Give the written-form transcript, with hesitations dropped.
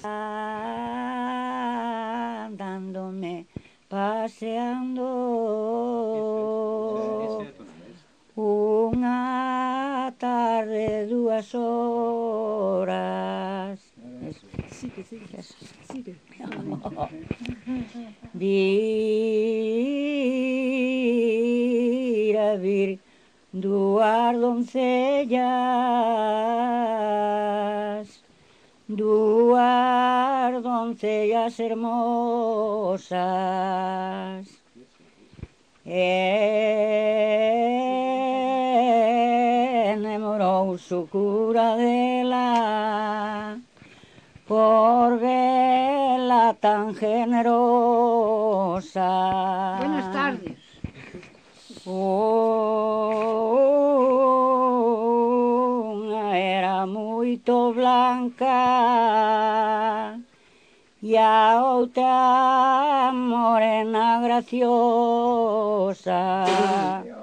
Andándome, paseando unha tarde, 2 horas. Sigue. Vir 2 doncellas hermosas, enamorouse o cura dela por vela tan generosa. Buenas tardes. Unha era moito blanca e a outra morena graciosa.